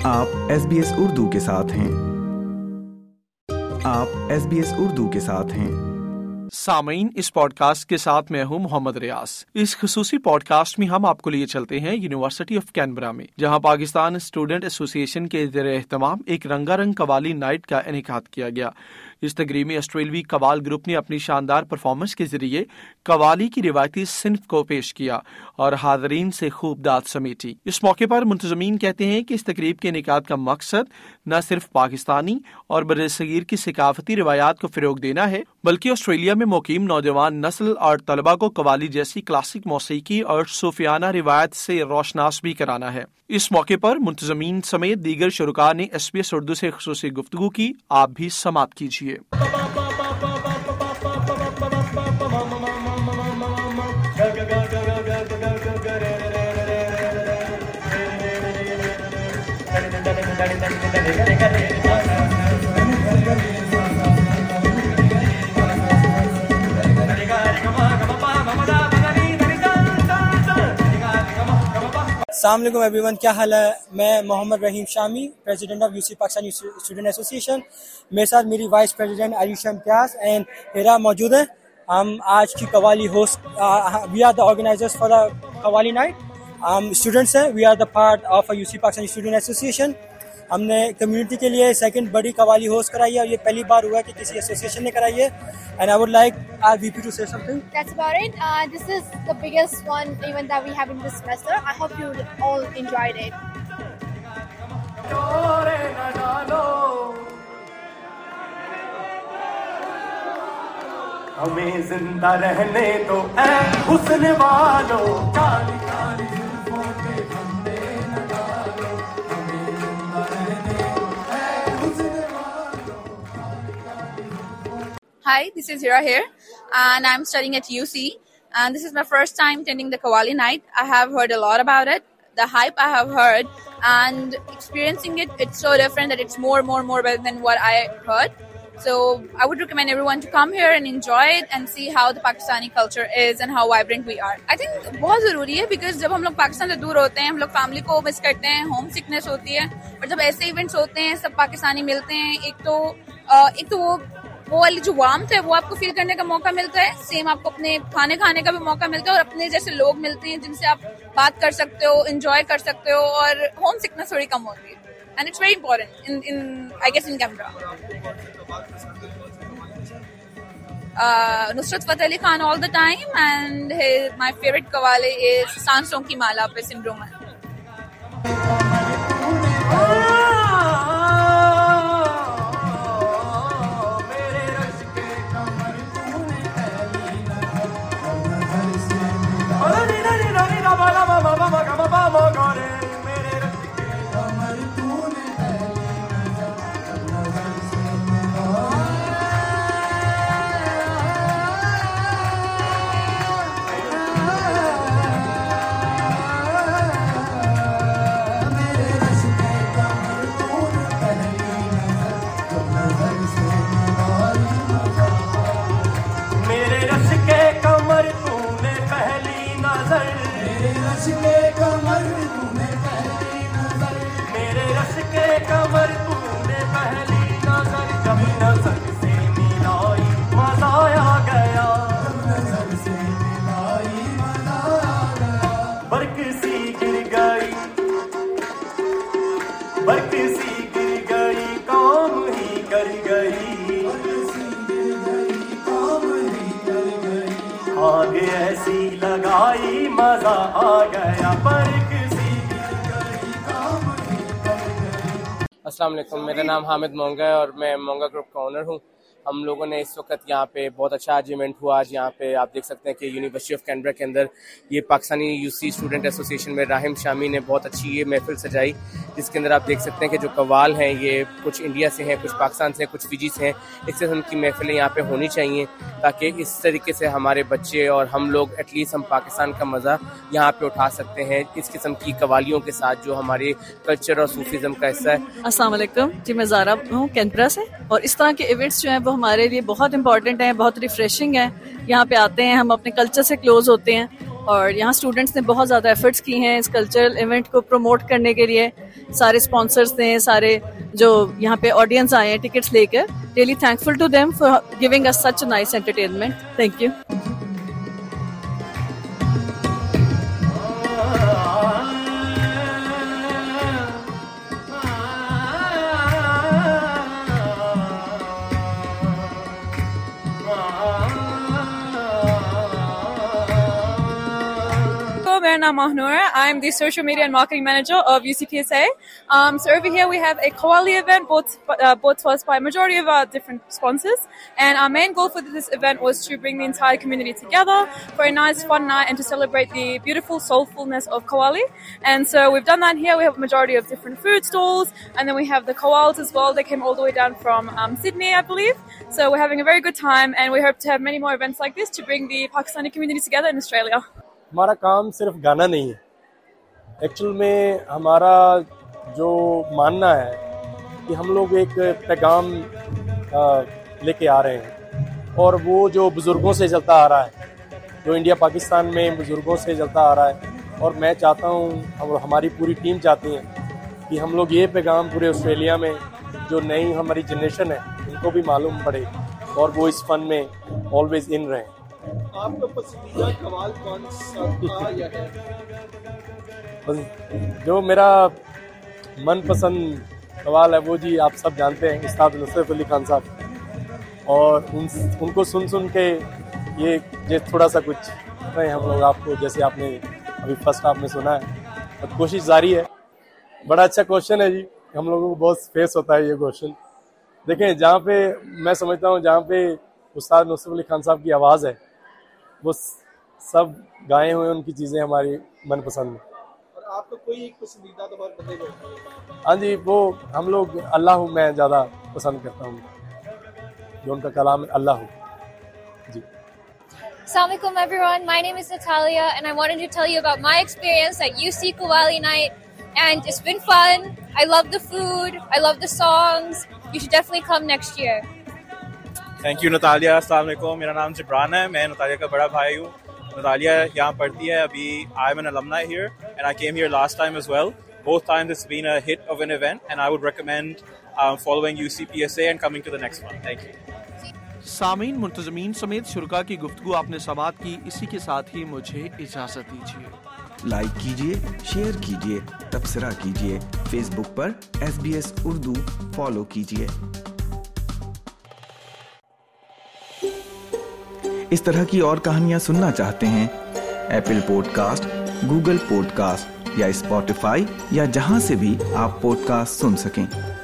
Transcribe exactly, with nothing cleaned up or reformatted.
आप S B S Urdu के साथ हैं। आप एस बी एस उर्दू के साथ हैं। सामीन, इस पॉडकास्ट के साथ मैं हूं मोहम्मद रियाज। इस खुसूसी पॉडकास्ट में हम आपको लिए चलते हैं यूनिवर्सिटी ऑफ कैनबरा में, जहां पाकिस्तान स्टूडेंट एसोसिएशन के ज़ेर एहतमाम एक रंगारंग कवाली नाइट का इनेकाद किया गया। इस तकरीब में ऑस्ट्रेलवी कवाल ग्रुप ने अपनी शानदार परफॉर्मेंस के जरिए कवाली की रिवायती सिन्फ को पेश किया और हाज़रीन से खूब दाद समेटी। इस मौके पर मुंतज़मीन कहते हैं कि इस तकरीब के इनेकाद का मकसद न सिर्फ पाकिस्तानी और बरसगीर की सकाफती रिवायात को फ़रोग देना है, बल्कि ऑस्ट्रेलिया में मुकीम नौजवान नस्ल और तलबा को कवाली जैसी क्लासिक मौसीकी और सूफियाना रिवायत से रोशनास भी कराना है। इस मौके पर मुंतज़मीन समेत दीगर शुरका ने एस बी एस उर्दू से खुसूसी गुफ्तगू की। आप भी समात कीजिए। अस्सलाम वालेकुम एवरीवन, क्या हाल है। मैं Mohammad Rahim Shami, president of UC Pakistan student association. मेरे साथ मेरी vice president Ayesha Imtiaz and Hera मौजूद है। हम आज की qawwali host, we are the organisers for the qawwali night. हम स्टूडेंट्स हैं, we are the part of UC Pakistan student association. हमने कम्युनिटी के लिए सेकंड बड़ी कवाली होस्ट कराई है और ये पहली बार हुआ है कि किसी एसोसिएशन ने कराई है। And I would like our V P to say something. That's about it. Uh, this is the biggest one event that we have in this semester. I hope you all enjoyed it. हमें जिंदा रहने दो ऐ हुस्न वालो, काली काली जुल्फों पे फंदे न डालो। हमें जिंदा रहने दो ऐ हुस्न वालो, काली काली जुल्फों। Hi, this is Hira here, and I'm studying at U C, and this is my first time attending the Qawwali night. I have heard a lot about it, the hype I have heard, and experiencing it, it's so different that it's more, more, more better than what I heard. So I would recommend everyone to come here and enjoy it and see how the Pakistani culture is and how vibrant we are. I think बहुत ज़रूरी है, because जब हम लोग पाकिस्तान से दूर होते हैं, हम लोग फैमिली को मिस करते हैं, होम सिकनेस होती है, और जब ऐसे इवेंट्स होते हैं, सब पाकिस्तानी मिलते हैं, एक तो एक तो वो वो वाली जो वार्मथ है वो आपको फील करने का मौका मिलता है। सेम आपको अपने खाने खाने का भी मौका मिलता है और अपने जैसे लोग मिलते हैं जिनसे आप बात कर सकते हो, एंजॉय कर सकते हो, और होम सिकनेस थोड़ी कम होती है। And it's very important in in I guess in camera. Nusrat Fateh Ali Khan all the time, and my favourite qawwali is Saanson Ki माला पे सिमरू में। आगे ऐसी लगाई मजा आ गया, पर किसी अस्सलाम वालेकुम, मेरा नाम हामिद मोंगा है और मैं मोंगा ग्रुप का ओनर हूँ। हम लोगों ने इस वक्त यहाँ पे बहुत अच्छा आज इवेंट हुआ। आज यहाँ पे आप देख सकते हैं कि यूनिवर्सिटी ऑफ कैनबरा के अंदर ये पाकिस्तानी यूसी स्टूडेंट एसोसिएशन में राहिम शामी ने बहुत अच्छी ये महफिल सजाई, जिसके अंदर आप देख सकते हैं कि जो कव्वाल हैं ये कुछ इंडिया से हैं, कुछ पाकिस्तान से हैं, कुछ फिजी से हैं। इससे उनकी महफिलें यहाँ पे होनी चाहिए ताकि इस तरीके से हमारे बच्चे और हम लोग एटलीस्ट हम पाकिस्तान का मज़ा यहाँ पे उठा सकते हैं इस किस्म की कवालियों के साथ जो हमारे कल्चर और सूफीज़म का हिस्सा है। अस्सलाम वालेकुम जी, मैं ज़ारा हूँ कैनबरा से, और इस तरह के इवेंट्स जो हैं वो हमारे लिए बहुत इंपॉर्टेंट हैं, बहुत रिफ्रेशिंग है। यहाँ पे आते हैं, हम अपने कल्चर से क्लोज होते हैं और यहाँ स्टूडेंट्स ने बहुत ज़्यादा एफर्ट्स की हैं इस कल्चरल इवेंट को प्रमोट करने के लिए। सारे स्पॉन्सर्स ने, सारे जो यहाँ पे ऑडियंस आए हैं टिकट्स लेकर, really thankful to them for giving us such a nice entertainment. Thank you. मेरा नाम Mahnur है. I'm the social media and marketing manager of U C P S A. Um, so over here we have a Qawwali event brought, uh, brought to us by a majority of our different sponsors. And our main goal for this event was to bring the entire community together for a nice fun night and to celebrate the beautiful soulfulness of Qawwali. And so we've done that here. We have a majority of different food stalls. And then we have the Qawwals as well. They came all the way down from um, Sydney, I believe. So we're having a very good time. And we hope to have many more events like this to bring the Pakistani community together in Australia. हमारा काम सिर्फ गाना नहीं है। Actual में हमारा जो मानना है कि हम लोग एक पैगाम लेके आ रहे हैं, और वो जो बुज़ुर्गों से चलता आ रहा है, जो इंडिया पाकिस्तान में बुज़ुर्गों से चलता आ रहा है, और मैं चाहता हूँ और हमारी पूरी टीम चाहती है कि हम लोग ये पैगाम पूरे ऑस्ट्रेलिया में जो नई हमारी जनरेशन है उनको भी मालूम पड़े और वो इस फन में ऑलवेज इन रहें। आपका पसंदीदा कवाल कौन सा था या है? जो मेरा मनपसंद कवाल है वो जी आप सब जानते हैं, उस्ताद नुसरत अली खान साहब, और उन उनको सुन सुन के ये ये थोड़ा सा कुछ नहीं हम लोग आपको, जैसे आपने अभी फर्स्ट हाफ में सुना है, तो कोशिश जारी है। बड़ा अच्छा क्वेश्चन है जी, हम लोगों को बहुत फेस होता है ये क्वेश्चन। देखें, जहाँ पे मैं समझता हूँ जहाँ पे उस्ताद नुसरत अली खान साहब की आवाज़ है वो सब गाए हुए उनकी चीज़ें हमारी मनपसंद है। और आपको कोई एक पसंदीदा तो बात बताइए। हाँ जी, वो हम लोग अल्लाह मैं ज़्यादा पसंद करता हूँ, जो उनका कलाम है Allah ji. Assalamualaikum everyone, my name is Natalia and I wanted to tell you about my experience at U C Qawwali night, and it's been fun. I love the food, I love the songs. You should definitely come next year. Thank you Natalia. अस्सलाम वालेकुम, मेरा नाम जिब्रान है, मैं Natalia का बड़ा भाई हूँ। नतालिया यहाँ पढ़ती है अभी। I am an alumni here and I came here last time as well. Both times it's been a hit of an event and I would recommend following U C P S A and coming to the next one. Thank you. Sameen, मुंतज़मीन समेत शुरका की गुफ्तगू आपने समाअत की। इसी के साथ ही मुझे इजाजत दीजिए। लाइक कीजिए, शेयर कीजिए, तबसरा कीजिए। फेसबुक पर S B S Urdu follow कीजिए। इस तरह की और कहानियां सुनना चाहते हैं? एप्पल पॉडकास्ट, गूगल पॉडकास्ट या स्पॉटिफाई या जहां से भी आप पॉडकास्ट सुन सकें।